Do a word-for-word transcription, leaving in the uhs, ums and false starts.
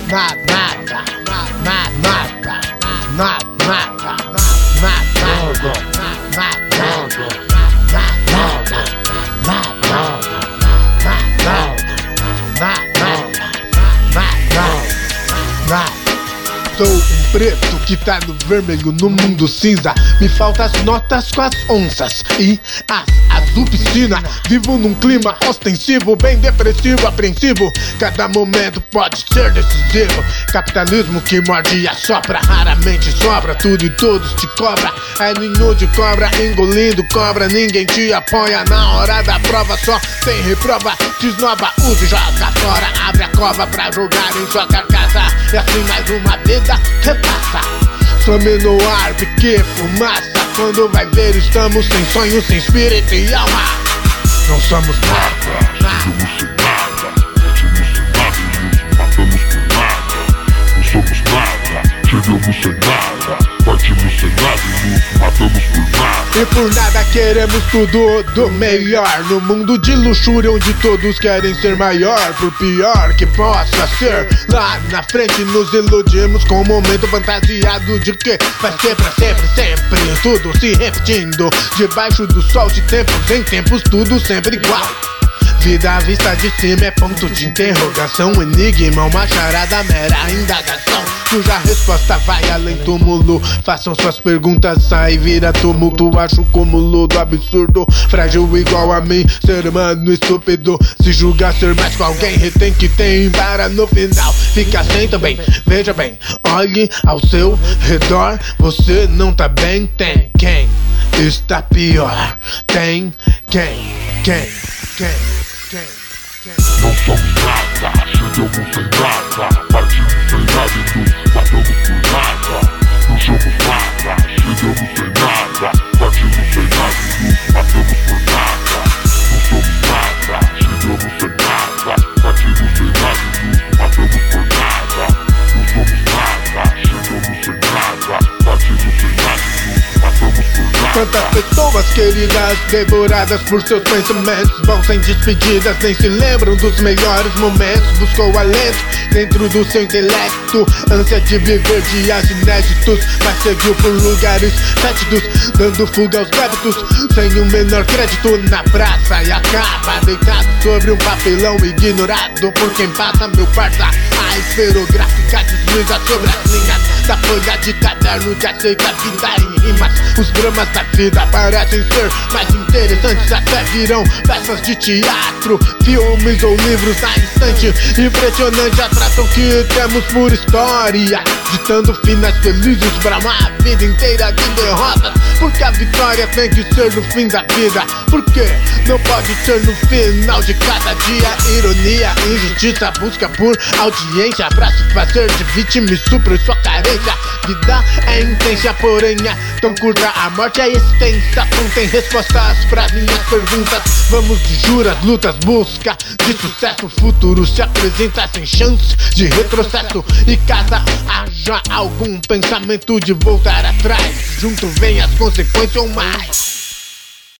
nada, nada, nada, nada, nada, sou um preto que tá no vermelho no mundo cinza. Me faltam as notas com as onças e as azul piscina. Vivo num clima ostensivo, bem depressivo, apreensivo. Cada momento pode ser decisivo. Capitalismo que morde e assopra, raramente sobra. Tudo e todos te cobra. É ninho de cobra, engolindo cobra. Ninguém te apoia na hora da prova. Só tem reprova, desnova, use e joga fora. Abre a cova pra jogar em sua carcaça. E assim mais uma vida repassa. Some no ar, pique, fumaça. Quando vai ver estamos sem sonho, sem espírito e alma. Não somos nada, chegamos sem nada, partimos sem nada e nos matamos por nada. Não somos nada, chegamos sem nada, partimos sem nada e nos matamos por nada. E por nada queremos tudo do melhor. No mundo de luxúria onde todos querem ser maior. Por pior que possa ser, lá na frente nos iludimos com um momento fantasiado de que vai ser pra sempre, sempre. Tudo se repetindo, debaixo do sol, de tempos em tempos, tudo sempre igual. Vida à vista de cima é ponto de interrogação, enigma, uma charada, mera indagação, cuja resposta vai além túmulo. Façam suas perguntas, sai, vira tumulto. Acho cúmulo do absurdo, frágil igual a mim, ser humano estúpido. Se julgar ser mais com alguém, retém que tem para no final fica sem também. Veja bem, olhe ao seu redor, você não tá bem. Tem quem está pior, tem quem, quem, quem, quem, quem. Não somos nada, chegamos sem nada, partimos sem nada e nos matamos por nada. Não somos nada, chegamos sem nada, partimos sem nada e nos matamos por nada. Não somos nada, chegamos sem nada, partimos sem nada e nos matamos por nada. Não somos nada, chegamos sem nada, partimos sem nada e nos matamos por nada. Quantas pessoas queridas, devoradas por seus pensamentos, vão sem despedidas, nem se lembram dos melhores momentos. Buscou alento dentro do seu intelecto, ânsia de viver dias inéditos, mas seguiu por lugares fétidos, dando fuga aos débitos, sem o menor crédito na praça. E acaba deitado sobre um papelão, ignorado por quem passa, meu parça. A esferográfica desliza sobre as linhas da folha de caderno que aceita a vida em rimas. Os dramas da vida parecem ser mais interessantes, até virão peças de teatro, filmes ou livros na instante. Impressionante a atração que temos por história, ditando finais felizes pra uma vida inteira de derrotas. Porque a vitória tem que ser no fim da vida, porque não pode ser no final de cada dia. Ironia, injustiça, busca por audiência, pra se fazer de vítima e supra sua carência. Vida é intensa, porém é tão curta, a morte é extensa. Contém respostas pras minhas perguntas. Vamos de juras, lutas, busca de sucesso. Futuro se apresenta sem chance de retrocesso. E caso haja algum pensamento de voltar atrás, junto vem as consequências ou mais.